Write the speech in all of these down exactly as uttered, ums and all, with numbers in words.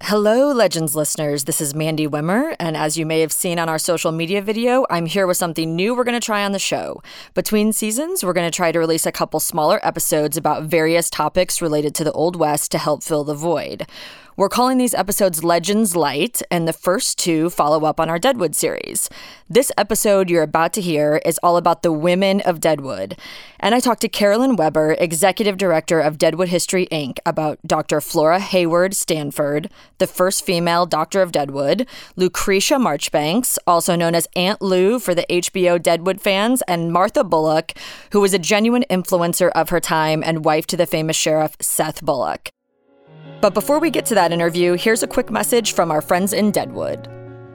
Hello, Legends listeners. This is Mandy Wimmer, and as you may have seen on our social media video, I'm here with something new we're going to try on the show. Between seasons, we're going to try to release a couple smaller episodes about various topics related to the Old West to help fill the void. We're calling these episodes Legends Light, and the first two follow up on our Deadwood series. This episode you're about to hear is all about the women of Deadwood. And I talked to Carolyn Weber, Executive Director of Deadwood History, Incorporated, about Doctor Flora Hayward Stanford, the first female Doctor of Deadwood, Lucretia Marchbanks, also known as Aunt Lou for the H B O Deadwood fans, and Martha Bullock, who was a genuine influencer of her time and wife to the famous sheriff Seth Bullock. But before we get to that interview, here's a quick message from our friends in Deadwood.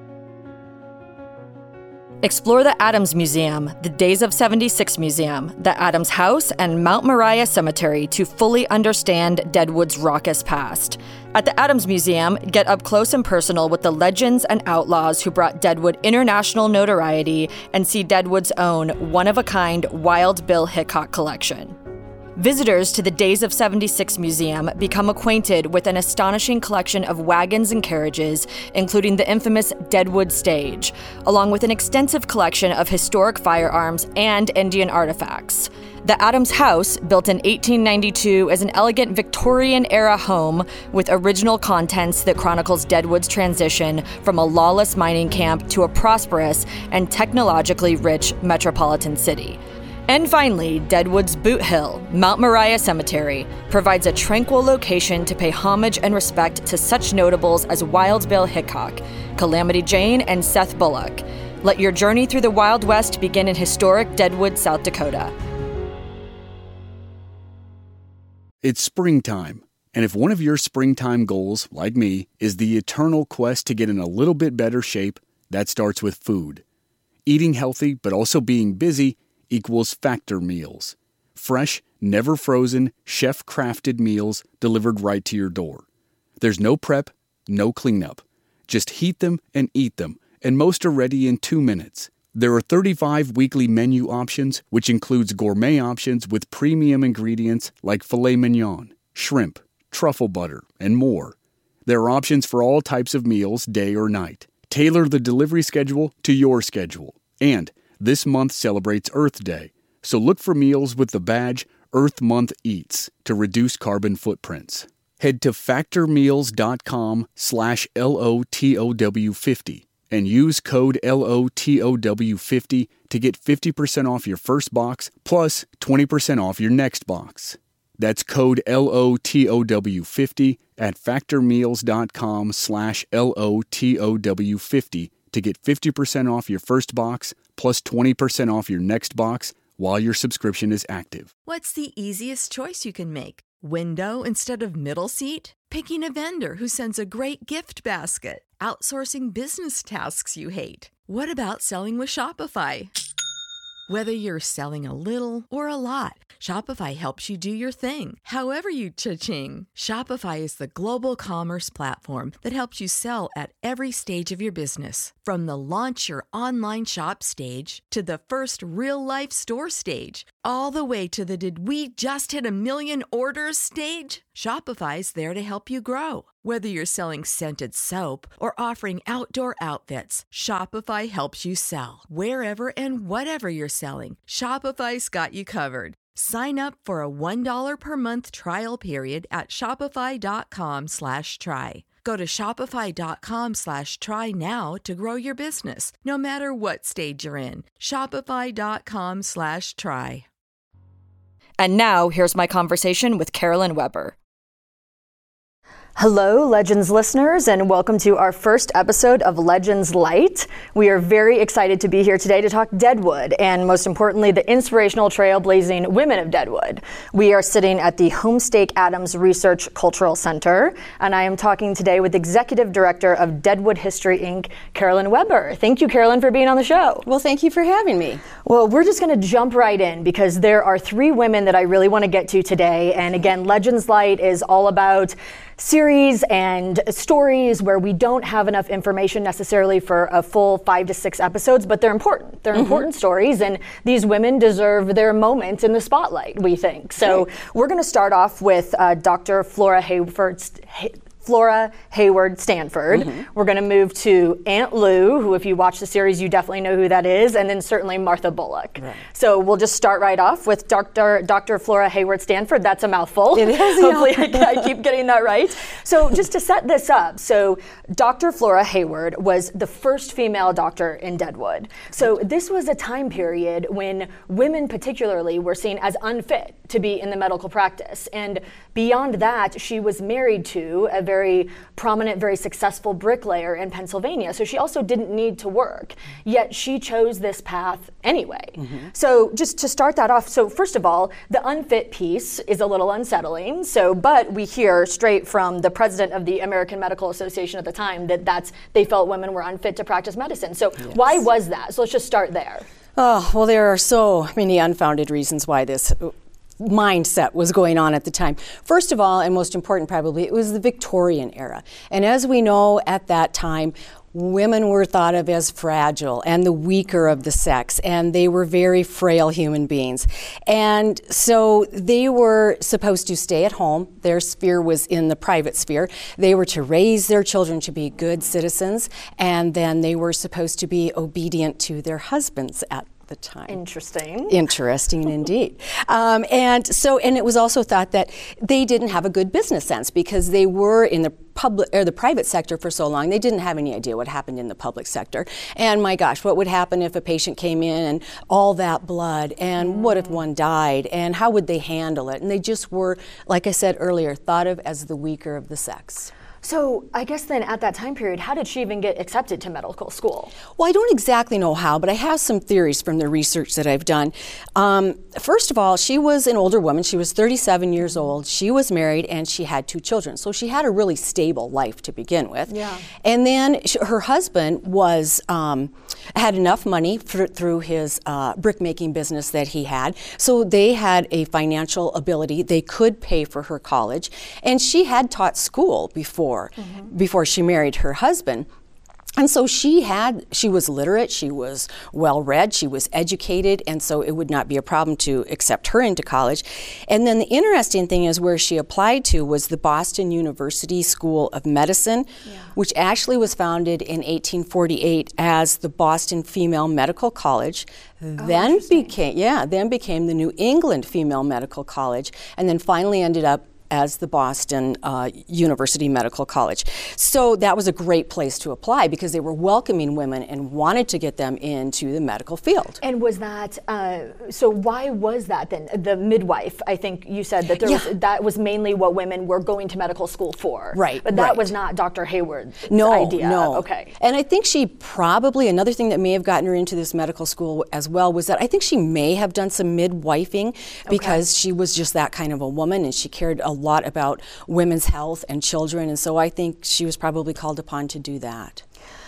Explore the Adams Museum, the Days of seventy-six Museum, the Adams House, and Mount Moriah Cemetery to fully understand Deadwood's raucous past. At the Adams Museum, get up close and personal with the legends and outlaws who brought Deadwood international notoriety and see Deadwood's own one-of-a-kind Wild Bill Hickok collection. Visitors to the Days of seventy-six Museum become acquainted with an astonishing collection of wagons and carriages, including the infamous Deadwood Stage, along with an extensive collection of historic firearms and Indian artifacts. The Adams House, built in eighteen ninety-two, is an elegant Victorian-era home with original contents that chronicles Deadwood's transition from a lawless mining camp to a prosperous and technologically rich metropolitan city. And finally, Deadwood's Boot Hill, Mount Moriah Cemetery, provides a tranquil location to pay homage and respect to such notables as Wild Bill Hickok, Calamity Jane, and Seth Bullock. Let your journey through the Wild West begin in historic Deadwood, South Dakota. It's springtime, and if one of your springtime goals, like me, is the eternal quest to get in a little bit better shape, that starts with food. Eating healthy, but also being busy, equals Factor meals. Fresh, never frozen, chef-crafted meals delivered right to your door. There's no prep, no cleanup. Just heat them and eat them, and most are ready in two minutes. There are thirty-five weekly menu options, which includes gourmet options with premium ingredients like filet mignon, shrimp, truffle butter, and more. There are options for all types of meals, day or night. Tailor the delivery schedule to your schedule. And this month celebrates Earth Day, so look for meals with the badge Earth Month Eats to reduce carbon footprints. Head to factormeals.com slash LOTOW50 and use code L O T O W fifty to get fifty percent off your first box plus twenty percent off your next box. That's code L O T O W fifty at factormeals.com slash L O T O W50 to get fifty percent off your first box plus twenty percent off your next box while your subscription is active. What's the easiest choice you can make? Window instead of middle seat? Picking a vendor who sends a great gift basket? Outsourcing business tasks you hate? What about selling with Shopify? Whether you're selling a little or a lot, Shopify helps you do your thing, however you cha-ching. Shopify is the global commerce platform that helps you sell at every stage of your business. From the launch your online shop stage to the first real-life store stage, all the way to the did we just hit a million orders stage. Shopify's there to help you grow. Whether you're selling scented soap or offering outdoor outfits, Shopify helps you sell. Wherever and whatever you're selling, Shopify's got you covered. Sign up for a one dollar per month trial period at shopify.com slash try. Go to shopify.com slash try now to grow your business, no matter what stage you're in. Shopify.com slash try. And now, here's my conversation with Carolyn Weber. Hello, Legends listeners, and welcome to our first episode of Legends Light. We are very excited to be here today to talk Deadwood, and most importantly, the inspirational trailblazing women of Deadwood. We are sitting at the Homestake Adams Research Cultural Center, and I am talking today with Executive Director of Deadwood History, Incorporated, Carolyn Weber. Thank you, Carolyn, for being on the show. Well, thank you for having me. Well, we're just going to jump right in because there are three women that I really want to get to today, and again, Legends Light is all about series and stories where we don't have enough information necessarily for a full five to six episodes, but they're important. They're mm-hmm. important stories, and these women deserve their moment in the spotlight, we think. So right. We're going to start off with uh, Doctor Flora Hayward, Flora Hayward Stanford. Mm-hmm. We're going to move to Aunt Lou, who if you watch the series, you definitely know who that is, and then certainly Martha Bullock. Right. So we'll just start right off with Doctor Doctor Flora Hayward Stanford. That's a mouthful. It is. Hopefully I, I keep getting that right. So just to set this up, so Doctor Flora Hayward was the first female doctor in Deadwood. So this was a time period when women particularly were seen as unfit to be in the medical practice. And beyond that, she was married to a very prominent, very successful bricklayer in Pennsylvania. So she also didn't need to work, yet she chose this path anyway. Mm-hmm. So just to start that off, so first of all, the unfit piece is a little unsettling. So, but we hear straight from the president of the American Medical Association at the time that that's, they felt women were unfit to practice medicine. So yes. Why was that? So let's just start there. Oh, well, there are so many unfounded reasons why this mindset was going on at the time. First of all, and most important probably, it was the Victorian era. And as we know, at that time, women were thought of as fragile and the weaker of the sex, and they were very frail human beings. And so they were supposed to stay at home. Their sphere was in the private sphere. They were to raise their children to be good citizens, and then they were supposed to be obedient to their husbands at the time. Interesting. Interesting indeed. Um, and so, and it was also thought that they didn't have a good business sense because they were in the public or the private sector for so long. They didn't have any idea what happened in the public sector. And my gosh, what would happen if a patient came in and all that blood, and mm. what if one died, and how would they handle it? And they just were, like I said earlier, thought of as the weaker of the sex. So I guess then at that time period, how did she even get accepted to medical school? Well, I don't exactly know how, but I have some theories from the research that I've done. Um, first of all, she was an older woman. She was thirty-seven years old. She was married and she had two children. So she had a really stable life to begin with. Yeah. And then she, her husband was um, had enough money for, through his uh, brick-making business that he had. So they had a financial ability. They could pay for her college. And she had taught school before. Mm-hmm. before she married her husband. And so she had, she was literate, she was well-read, she was educated, and so it would not be a problem to accept her into college. And then the interesting thing is where she applied to was the Boston University School of Medicine, yeah. which actually was founded in eighteen forty-eight as the Boston Female Medical College. Oh, then became, yeah, then became the New England Female Medical College, and then finally ended up as the Boston uh, University Medical College. So that was a great place to apply because they were welcoming women and wanted to get them into the medical field. And was that, uh, so why was that then? The midwife, I think you said that there yeah. was, that was mainly what women were going to medical school for. Right, But that right. was not Doctor Hayward's no, idea. No, Okay. And I think she probably, another thing that may have gotten her into this medical school as well was that I think she may have done some midwifing because okay. she was just that kind of a woman and she cared a lot about women's health and children, and so I think she was probably called upon to do that.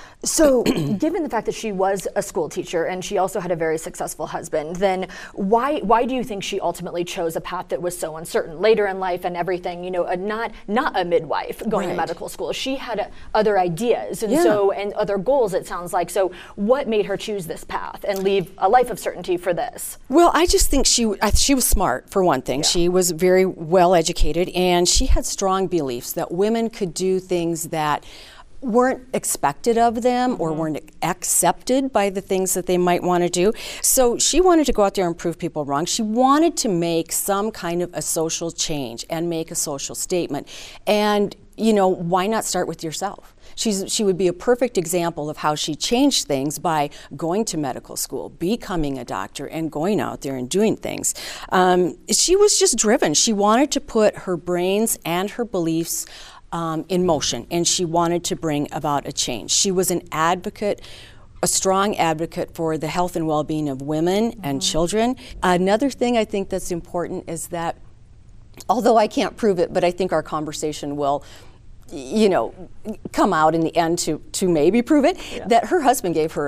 So, given the fact that she was a school teacher and she also had a very successful husband, then why why do you think she ultimately chose a path that was so uncertain later in life and everything? You know, a not not a midwife going right. to medical school. She had a, other ideas and yeah. so and other goals. It sounds like. So, what made her choose this path and leave a life of certainty for this? Well, I just think she I, she was smart for one thing. Yeah. She was very well educated and she had strong beliefs that women could do things that weren't expected of them or mm-hmm. weren't accepted by the things that they might want to do. So she wanted to go out there and prove people wrong. She wanted to make some kind of a social change and make a social statement. And, you know, why not start with yourself? She's, she would be a perfect example of how she changed things by going to medical school, becoming a doctor, and going out there and doing things. Um, she was just driven. She wanted to put her brains and her beliefs Um, in motion, and she wanted to bring about a change. She was an advocate, a strong advocate for the health and well-being of women mm-hmm. and children. Another thing I think that's important is that, although I can't prove it, but I think our conversation will, you know, come out in the end to, to maybe prove it, yeah. that her husband gave her a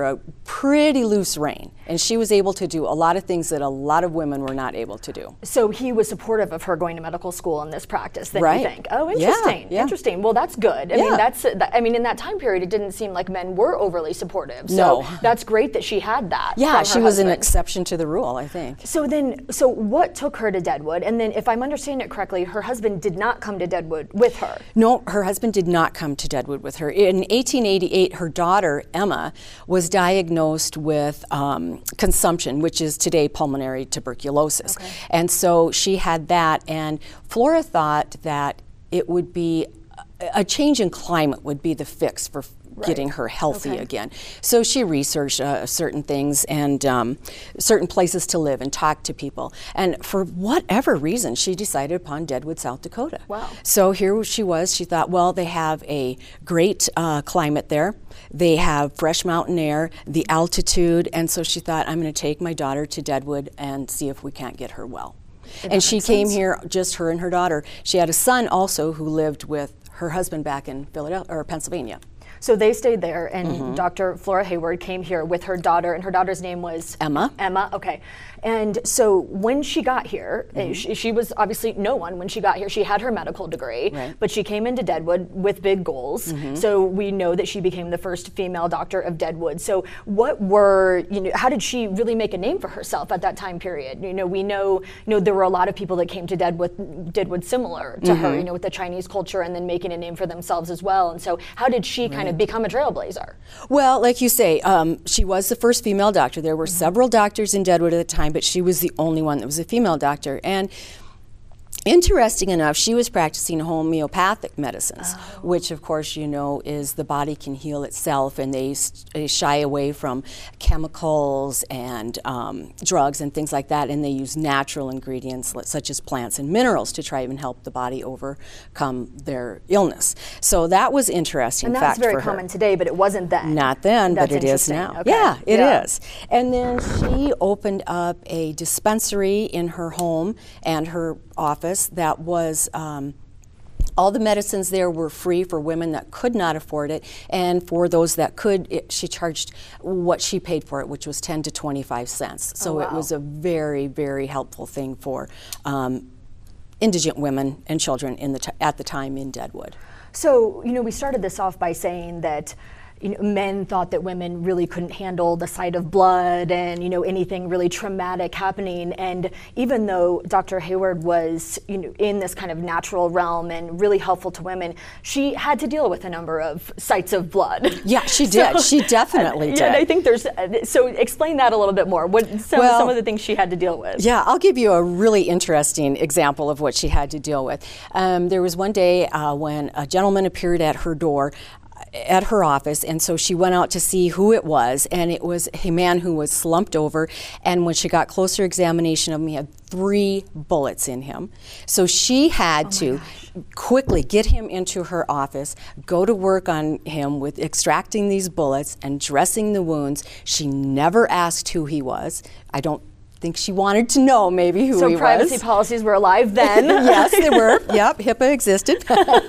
pretty loose rein, and she was able to do a lot of things that a lot of women were not able to do. So he was supportive of her going to medical school in this practice, then right. you think? Oh, interesting, yeah, yeah. interesting. Well, that's good. I yeah. mean, that's. I mean, in that time period, it didn't seem like men were overly supportive. So no. that's great that she had that. Yeah, from she her was husband. an exception to the rule, I think. So then, so what took her to Deadwood? And then, if I'm understanding it correctly, her husband did not come to Deadwood with her. No, her husband did not come to Deadwood with her. In eighteen eighty-eight, her daughter, Emma, was diagnosed with um, consumption, which is today pulmonary tuberculosis. Okay. And so she had that, and Flora thought that it would be, a change in climate would be the fix for Right. getting her healthy okay. again. So she researched uh, certain things and um, certain places to live and talk to people. And for whatever reason, she decided upon Deadwood, South Dakota. Wow. So here she was. She thought, well, they have a great uh, climate there. They have fresh mountain air, the altitude. And so she thought, I'm going to take my daughter to Deadwood and see if we can't get her well. Did and she came sense? here, just her and her daughter. She had a son also who lived with her husband back in Philadelphia or Pennsylvania. So they stayed there, and mm-hmm. Doctor Flora Hayward came here with her daughter, and her daughter's name was? Emma. Emma, okay. And so when she got here, mm-hmm. she, she was obviously no one when she got here. She had her medical degree, right. but she came into Deadwood with big goals. Mm-hmm. So we know that she became the first female doctor of Deadwood. So what were, you know, how did she really make a name for herself at that time period? You know, we know, you know, there were a lot of people that came to Deadwood, Deadwood similar to mm-hmm. her, you know, with the Chinese culture and then making a name for themselves as well. And so how did she right. kind of become a trailblazer? Well, like you say, um, she was the first female doctor. There were mm-hmm. several doctors in Deadwood at the time, but she was the only one that was a female doctor. And interesting enough, she was practicing homeopathic medicines, oh. which of course you know is the body can heal itself, and they, they shy away from chemicals and um, drugs and things like that, and they use natural ingredients such as plants and minerals to try and help the body overcome their illness. So that was interesting. And that's fact very for common her. today, but it wasn't then. Not then, that's but it is now. Okay. Yeah, it yeah. is. And then she opened up a dispensary in her home and her office that was um, all the medicines there were free for women that could not afford it, and for those that could, it, she charged what she paid for it, which was ten to twenty-five cents. So oh, wow. it was a very, very helpful thing for um, indigent women and children in the t- at the time in Deadwood. So, you know, we started this off by saying that you know, men thought that women really couldn't handle the sight of blood and, you know, anything really traumatic happening. And even though Doctor Hayward was, you know, in this kind of natural realm and really helpful to women, she had to deal with a number of sights of blood. Yeah, she did. So, she definitely and, did. Yeah, and I think there's, so explain that a little bit more. What some, well, some of the things she had to deal with. Yeah, I'll give you a really interesting example of what she had to deal with. Um, there was one day uh, when a gentleman appeared at her door at her office, and so she went out to see who it was, and it was a man who was slumped over, and when she got closer examination of him, he had three bullets in him. So she had oh to gosh. quickly get him into her office, go to work on him with extracting these bullets and dressing the wounds. She never asked who he was. I don't think she wanted to know maybe who so he was. So privacy policies were alive then? Yes, they were. Yep, HIPAA existed.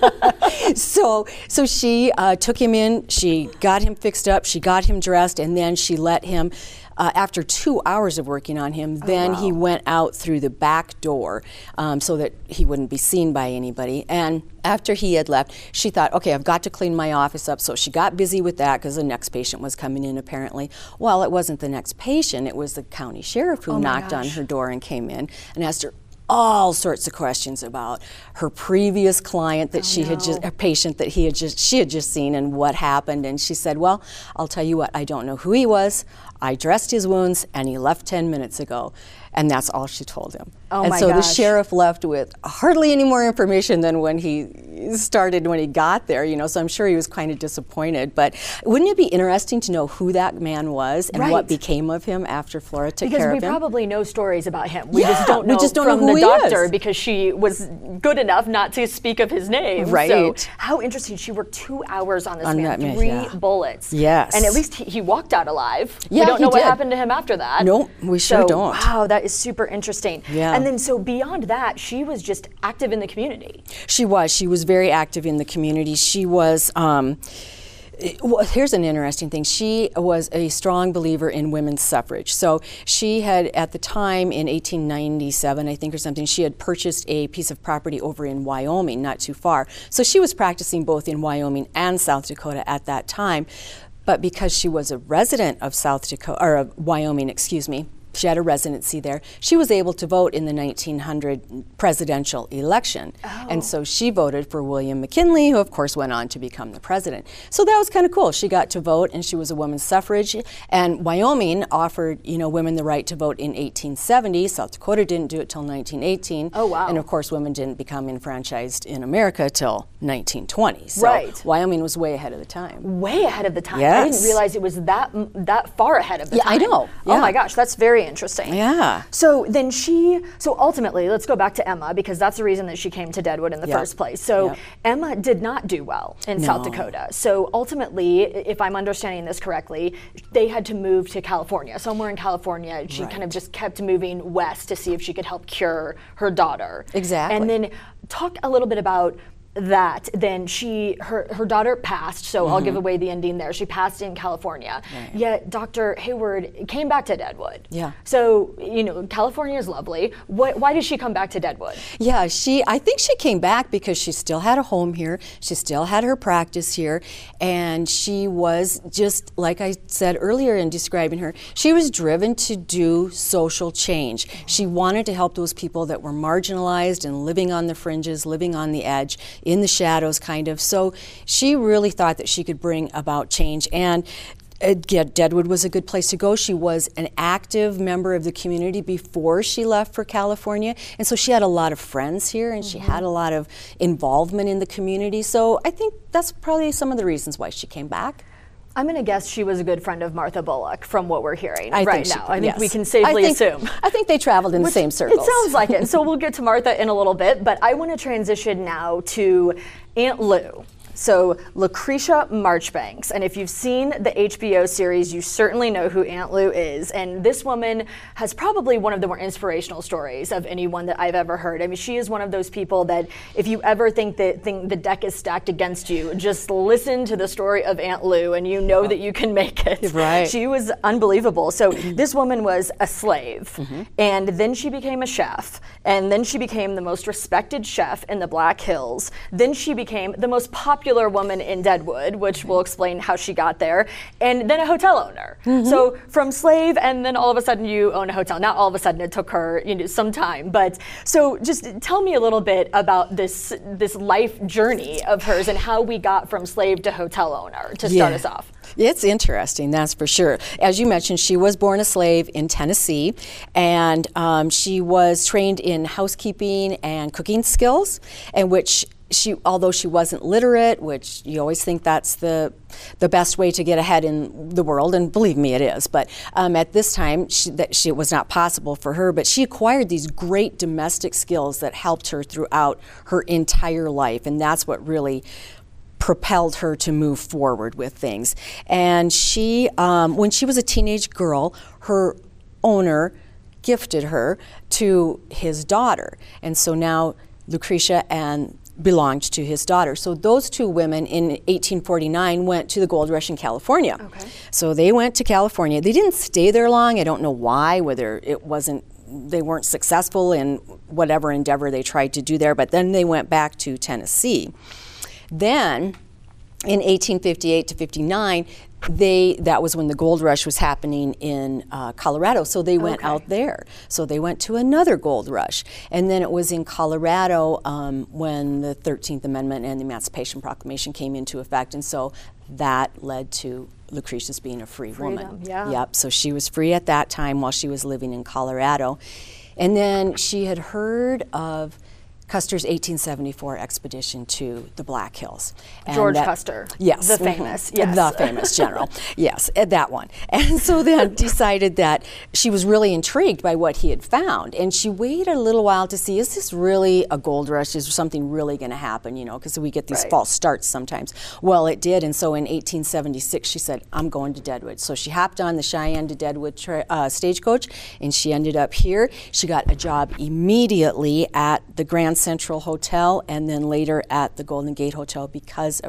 so so she uh, took him in, she got him fixed up, she got him dressed, and then she let him, uh, after two hours of working on him, then oh, wow. he went out through the back door um, so that he wouldn't be seen by anybody. And after he had left, she thought, okay, I've got to clean my office up. So she got busy with that because the next patient was coming in apparently. Well, it wasn't the next patient, it was the county sheriff who oh knocked on her door and came in and asked her all sorts of questions about her previous client that oh, she no. had just, a patient that he had just, she had just seen and what happened. And she said, well, I'll tell you what, I don't know who he was. I dressed his wounds and he left ten minutes ago. And that's all she told him. Oh and my so gosh. the sheriff left with hardly any more information than when he started, when he got there, you know, so I'm sure he was kind of disappointed. But wouldn't it be interesting to know who that man was and right. what became of him after Flora took because care of him? Because we probably know stories about him. We yeah, just don't know just don't from know who the he doctor is. Because she was good enough not to speak of his name. Right. So how interesting. She worked two hours on this on man, man, three yeah. bullets. Yes. And at least he, he walked out alive. Yeah, we don't know he what did. happened to him after that. Nope, we sure so, don't. Wow, that is super interesting. Yeah. And then so beyond that, she was just active in the community. She was. She was very active in the community. She was, um, Well, here's an interesting thing. She was a strong believer in women's suffrage. So she had, at the time in eighteen ninety-seven, I think, or something, she had purchased a piece of property over in Wyoming, not too far. So she was practicing both in Wyoming and South Dakota at that time. But because she was a resident of South Dakota, or of Wyoming, excuse me, she had a residency there, she was able to vote in the nineteen hundred presidential election. Oh. And so she voted for William McKinley, who of course went on to become the president. So that was kind of cool. She got to vote, and she was a woman's suffrage. And Wyoming offered, you know, women the right to vote in eighteen seventy. South Dakota didn't do it till nineteen eighteen. Oh, wow. And of course, women didn't become enfranchised in America till nineteen twenty. So right. Wyoming was way ahead of the time. Way ahead of the time. Yes. I didn't realize it was that that far ahead of the yeah, time. I know. Oh Yeah. my gosh, that's very interesting. Yeah. So then she, so ultimately, let's go back to Emma, because that's the reason that she came to Deadwood in the Yep. first place. So Yep. Emma did not do well in No. South Dakota. So ultimately, if I'm understanding this correctly, they had to move to California. Somewhere in California, she Right. kind of just kept moving west to see if she could help cure her daughter. Exactly. And then talk a little bit about that. Then she, her, her daughter passed, so I'll give away the ending there. She passed in California. Right. Yet Doctor Hayward came back to Deadwood. Yeah. So, you know, California is lovely. What, why did she come back to Deadwood? Yeah, she, I think she came back because she still had a home here. She still had her practice here. And she was just, like I said earlier in describing her, she was driven to do social change. She wanted to help those people that were marginalized and living on the fringes, living on the edge, in the shadows, kind of. So she really thought that she could bring about change. And uh, yeah, Deadwood was a good place to go. She was an active member of the community before she left for California. And so she had a lot of friends here, and mm-hmm. she had a lot of involvement in the community. So I think that's probably some of the reasons why she came back. I'm going to guess she was a good friend of Martha Bullock from what we're hearing I right think now. She, I think yes. we can safely I think, assume. I think they traveled in Which, the same circles. It sounds like it. So we'll get to Martha in a little bit, but I want to transition now to Aunt Lou. So Lucretia Marchbanks, and if you've seen the H B O series, you certainly know who Aunt Lou is. And this woman has probably one of the more inspirational stories of anyone that I've ever heard. I mean, she is one of those people that if you ever think that think the deck is stacked against you, just listen to the story of Aunt Lou and you know that you can make it. Right. She was unbelievable. So this woman was a slave, mm-hmm. and then she became a chef, and then she became the most respected chef in the Black Hills. Then she became the most popular popular woman in Deadwood, which will explain how she got there, and then a hotel owner. Mm-hmm. So from slave, and then all of a sudden you own a hotel. Not all of a sudden, it took her, you know, some time. But so just tell me a little bit about this this life journey of hers and how we got from slave to hotel owner to start yeah. us off. It's interesting, that's for sure. As you mentioned, she was born a slave in Tennessee, and um, she was trained in housekeeping and cooking skills, and which she, although she wasn't literate, which you always think that's the the best way to get ahead in the world, and believe me, it is. But um, at this time, she, that she, it was not possible for her. But she acquired these great domestic skills that helped her throughout her entire life, and that's what really propelled her to move forward with things. And she, um, when she was a teenage girl, her owner gifted her to his daughter, and so now Lucretia and belonged to his daughter. So those two women in eighteen forty-nine went to the gold rush in California. Okay. So they went to California. They didn't stay there long. I don't know why, whether it wasn't, they weren't successful in whatever endeavor they tried to do there, but then they went back to Tennessee. Then in eighteen fifty-eight to fifty-nine, they that was when the gold rush was happening in uh, Colorado, so they went okay. out there. So they went to another gold rush, and then it was in Colorado um, when the thirteenth Amendment and the Emancipation Proclamation came into effect, and so that led to Lucretia's being a free Freedom, woman. yeah. Yep. So she was free at that time while she was living in Colorado, and then she had heard of Custer's eighteen seventy-four expedition to the Black Hills. And George that, Custer. Yes. The mm-hmm. famous, yes. The famous general. Yes, that one. And so then decided that she was really intrigued by what he had found. And she waited a little while to see, is this really a gold rush? Is something really going to happen? You know, because we get these right. false starts sometimes. Well, it did. And so in eighteen seventy-six, she said, I'm going to Deadwood. So she hopped on the Cheyenne to Deadwood tra- uh, stagecoach, and she ended up here. She got a job immediately at the Grand Central Hotel, and then later at the Golden Gate Hotel because of her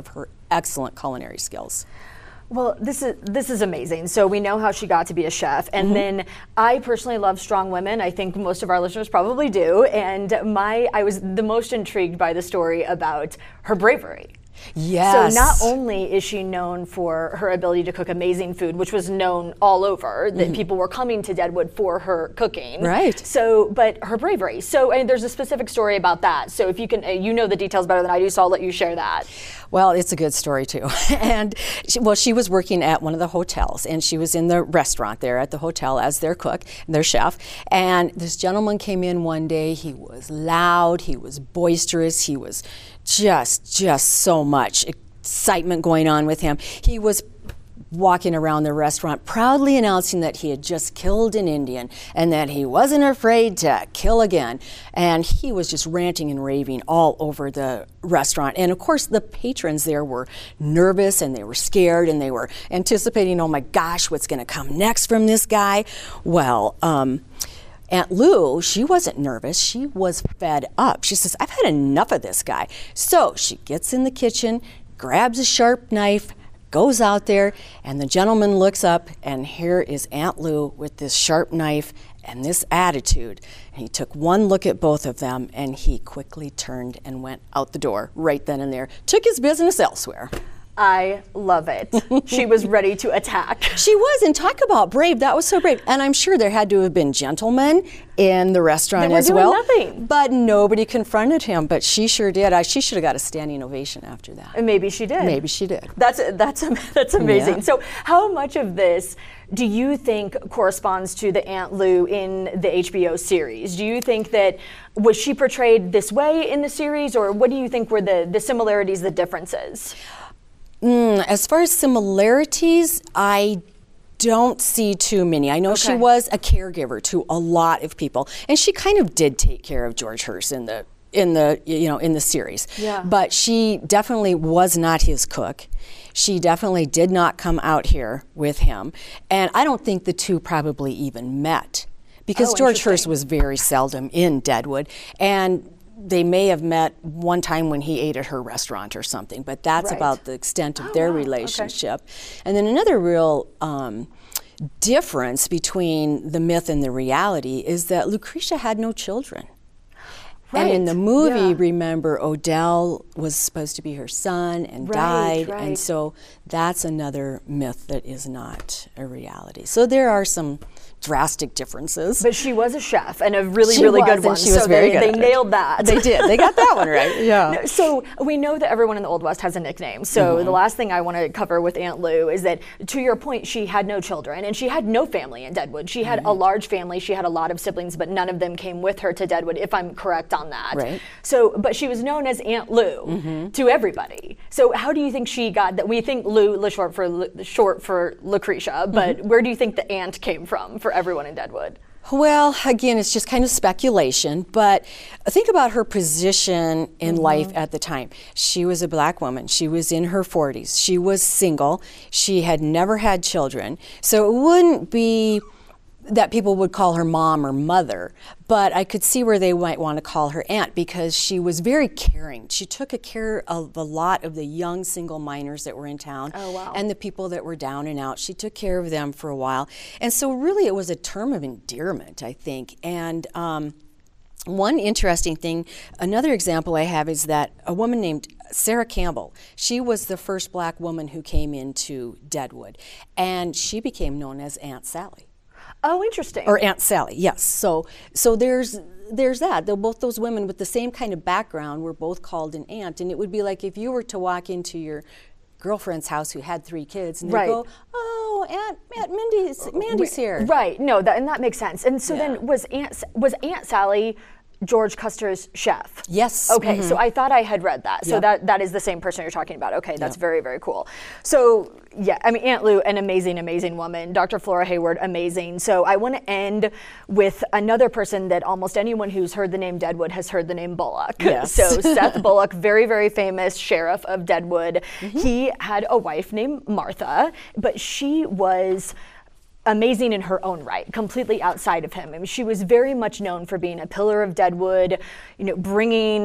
excellent culinary skills. Well, this is this is amazing. So we know how she got to be a chef, and mm-hmm. then I personally love strong women. I think most of our listeners probably do. And my I was the most intrigued by the story about her bravery. Yes. So not only is she known for her ability to cook amazing food, which was known all over, that mm-hmm. people were coming to Deadwood for her cooking. Right. So, but her bravery. So, and there's a specific story about that. So if you can, uh, you know the details better than I do, so I'll let you share that. Well, it's a good story too. and she, well, she was working at one of the hotels, and she was in the restaurant there at the hotel as their cook, their chef. And this gentleman came in one day. He was loud. He was boisterous. He was just, just so much excitement going on with him. He was walking around the restaurant proudly announcing that he had just killed an Indian and that he wasn't afraid to kill again. And he was just ranting and raving all over the restaurant. And of course, the patrons there were nervous and they were scared and they were anticipating, oh my gosh, what's going to come next from this guy? Well, um, Aunt Lou, she wasn't nervous. She was fed up. She says, I've had enough of this guy. So she gets in the kitchen, grabs a sharp knife, goes out there, and the gentleman looks up, and here is Aunt Lou with this sharp knife and this attitude. And he took one look at both of them, and he quickly turned and went out the door right then and there, took his business elsewhere. I love it. She was ready to attack. She was, and talk about brave. That was so brave. And I'm sure there had to have been gentlemen in the restaurant as well. They were doing nothing. But nobody confronted him, but she sure did. I, she should have got a standing ovation after that. And maybe she did. Maybe she did. That's that's that's amazing. Yeah. So how much of this do you think corresponds to the Aunt Lou in the H B O series? Do you think that, was she portrayed this way in the series, or what do you think were the, the similarities, the differences? Mm, as far as similarities, I don't see too many. I know Okay. she was a caregiver to a lot of people, and she kind of did take care of George Hurst in the in the you know in the series. Yeah. But she definitely was not his cook. She definitely did not come out here with him, and I don't think the two probably even met because Oh, George Hurst interesting. was very seldom in Deadwood, and they may have met one time when he ate at her restaurant or something, but that's Right. about the extent of Oh, their wow. Okay. relationship. And then another real um, difference between the myth and the reality is that Lucretia had no children. And in Right. the movie, Yeah. remember, Odell was supposed to be her son and Right, died, right. and so that's another myth that is not a reality. So there are some drastic differences. But she was a chef, and a really, She really was, good and one. she was so very they, good they at it. nailed that. They did. They got that one right. Yeah. So we know that everyone in the Old West has a nickname. So Mm-hmm. the last thing I want to cover with Aunt Lou is that, to your point, she had no children, and she had no family in Deadwood. She had Mm-hmm. a large family. She had a lot of siblings, but none of them came with her to Deadwood, if I'm correct on that. Right. So, but she was known as Aunt Lou Mm-hmm. to everybody. So how do you think she got that? We think Lou, Lou short for Lu- short for Lucretia, but Mm-hmm. where do you think the aunt came from for everyone in Deadwood? Well, again, it's just kind of speculation, but think about her position in Mm-hmm. life at the time. She was a black woman. She was in her forties. She was single. She had never had children. So it wouldn't be that people would call her mom or mother, but I could see where they might want to call her aunt because she was very caring. She took a care of a lot of the young single miners that were in town Oh, wow. and the people that were down and out. She took care of them for a while. And so really it was a term of endearment, I think. And um, one interesting thing, another example I have is that a woman named Sarah Campbell, she was the first black woman who came into Deadwood, and she became known as Aunt Sally. Oh, interesting. Or Aunt Sally, yes. So so there's there's that. They're both those women with the same kind of background were both called an aunt. And it would be like if you were to walk into your girlfriend's house who had three kids and Right. they go, oh, Aunt, Aunt Mindy's, Mandy's here. Right. No, that and that makes sense. And so Yeah. then was Aunt was Aunt Sally George Custer's chef? Yes. Okay, so I thought I had read that. So Yep. that that is the same person you're talking about. Okay, that's very, very cool. So yeah, I mean, Aunt Lou, an amazing, amazing woman. Doctor Flora Hayward, amazing. So I want to end with another person that almost anyone who's heard the name Deadwood has heard the name Bullock. Yes. So Seth Bullock, very, very famous sheriff of Deadwood. He had a wife named Martha, but she was amazing in her own right, completely outside of him. I mean, she was very much known for being a pillar of Deadwood, you know, bringing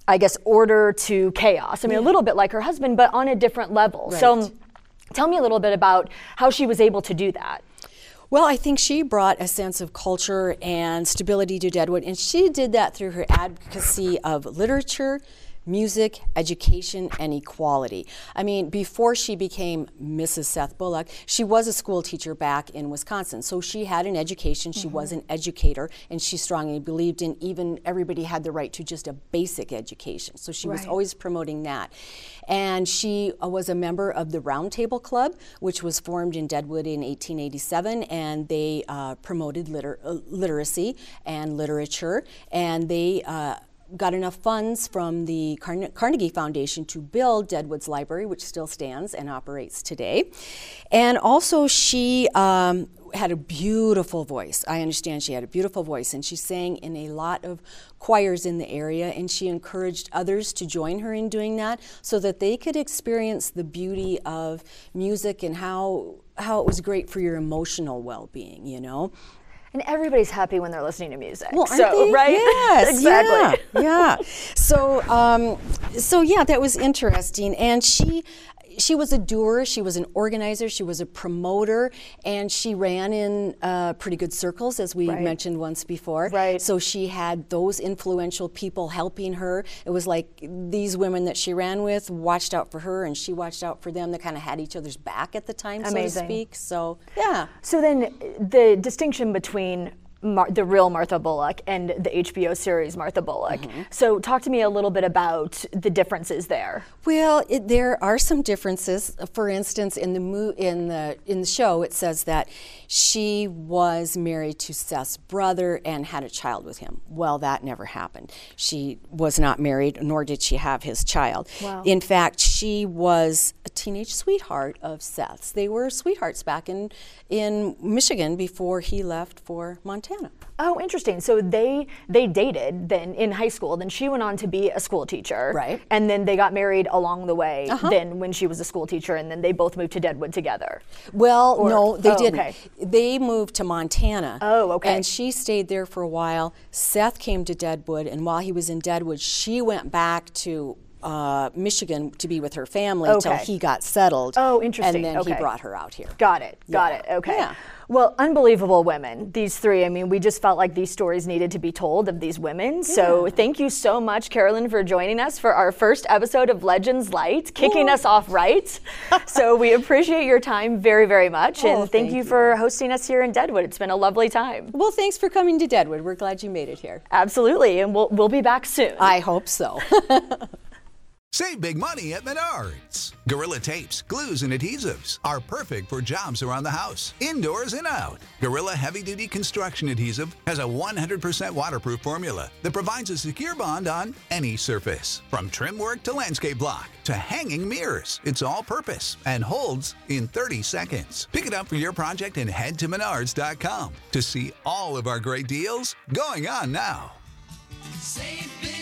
I guess, order to chaos. I mean, yeah. a little bit like her husband, but on a different level. Right. So tell me a little bit about how she was able to do that. Well, I think she brought a sense of culture and stability to Deadwood, and she did that through her advocacy of literature, music, education, and equality. I mean, before she became Missus Seth Bullock, she was a school teacher back in Wisconsin. So she had an education, she mm-hmm. was an educator, and she strongly believed in even everybody had the right to just a basic education. So she right. was always promoting that. And she uh, was a member of the Round Table Club, which was formed in Deadwood in eighteen eighty-seven, and they uh, promoted liter- uh, literacy and literature, and they uh, got enough funds from the Carne- Carnegie Foundation to build Deadwood's library, which still stands and operates today. And also she um, had a beautiful voice. I understand she had a beautiful voice, and she sang in a lot of choirs in the area, and she encouraged others to join her in doing that so that they could experience the beauty of music and how how it was great for your emotional well-being, you know. And everybody's happy when they're listening to music. Well, so, aren't they? Right? Yes, exactly. Yeah, yeah. So, um, so yeah, that was interesting. And she, she was a doer. She was an organizer. She was a promoter, and she ran in uh, pretty good circles, as we right. mentioned once before. Right. So she had those influential people helping her. It was like these women that she ran with watched out for her, and she watched out for them. They kind of had each other's back at the time, Amazing. so to speak. So yeah. So then, the distinction between Mar- the real Martha Bullock and the H B O series Martha Bullock. Mm-hmm. So talk to me a little bit about the differences there. Well, it, there are some differences. For instance, in the mo- in the in the show, it says that she was married to Seth's brother and had a child with him. Well, that never happened. She was not married, nor did she have his child. Wow. In fact, she was a teenage sweetheart of Seth's. They were sweethearts back in in Michigan before he left for Montana. Oh, interesting. So they they dated then in high school. Then she went on to be a school teacher. Right. And then they got married along the way. Uh-huh. Then when she was a school teacher, and then they both moved to Deadwood together. Well, or, no, they oh, didn't. Okay. They moved to Montana. Oh, okay. And she stayed there for a while. Seth came to Deadwood, and while he was in Deadwood, she went back to Uh, Michigan to be with her family until okay. he got settled. Oh, interesting. And then okay. he brought her out here. Got it. Got yeah. it. Okay. Yeah. Well, unbelievable women, these three. I mean, we just felt like these stories needed to be told of these women. Yeah. So thank you so much, Carolyn, for joining us for our first episode of Legends Light, kicking Ooh. us off right. So we appreciate your time very, very much. Oh, and thank, thank you, you for hosting us here in Deadwood. It's been a lovely time. Well, thanks for coming to Deadwood. We're glad you made it here. Absolutely. And we'll, we'll be back soon. I hope so. Save big money at Menards. Gorilla tapes, glues, and adhesives are perfect for jobs around the house, indoors and out. Gorilla heavy-duty construction adhesive has a one hundred percent waterproof formula that provides a secure bond on any surface. From trim work to landscape block to hanging mirrors, it's all-purpose and holds in thirty seconds. Pick it up for your project and head to menards dot com to see all of our great deals going on now. Save big.